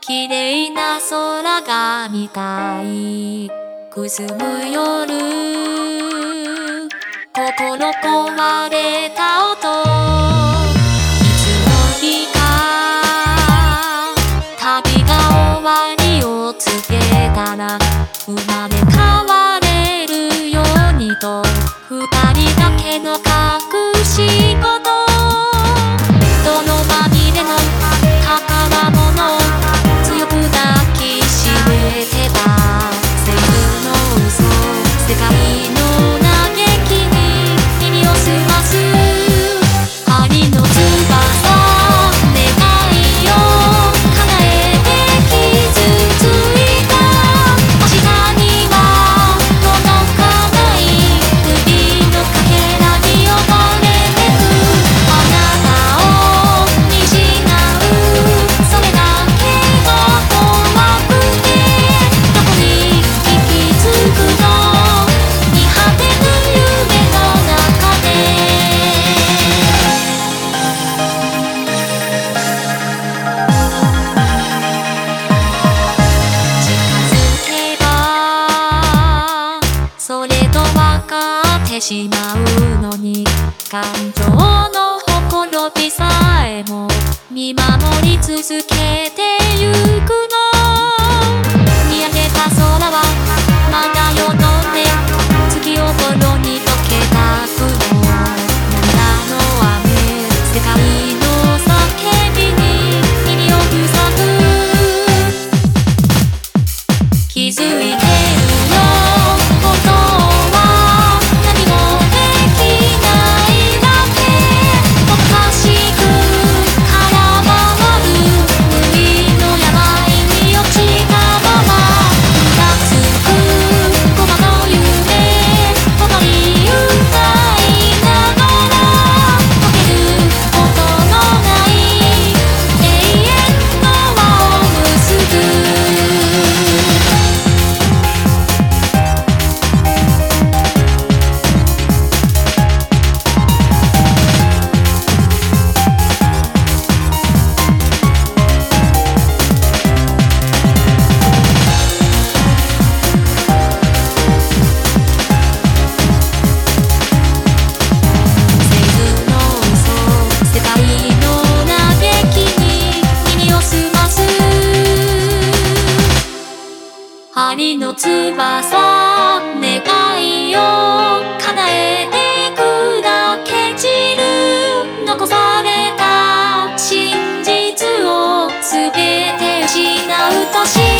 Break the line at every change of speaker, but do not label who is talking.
綺麗な空が見たい。くすむ夜、心壊れた音。いつの日か旅が終わりを告げたら、生まれ変われるようにと、二人だけの隠し事。泥まみれの宝物、強く抱きしめてたセリフの嘘。世界の嘆きに耳を澄ます。針の翼、願いを叶えて傷ついた明日には届かない指のかけらに呼ばれてく。あなたを見失う、それだけが怖くて、どこに行き着くの、見果てぬ夢の中で。近づけばそれと分かってしまうのに、感情のほころびさえも見守り続けてゆくの。見上げた空はまだ夜のね、月を泥に溶けた雲。涙の雨、世界の叫びに耳を塞ぐ。気づいてるよ、本当は何もできないだけ。おかしく空回る無意の病に落ちたまま、ふらつく駒の夢、思い歌いながら、溶けることのない永遠の輪を結ぶ。針の翼、願いを叶えてくだけ散る。残された真実を全て失うとし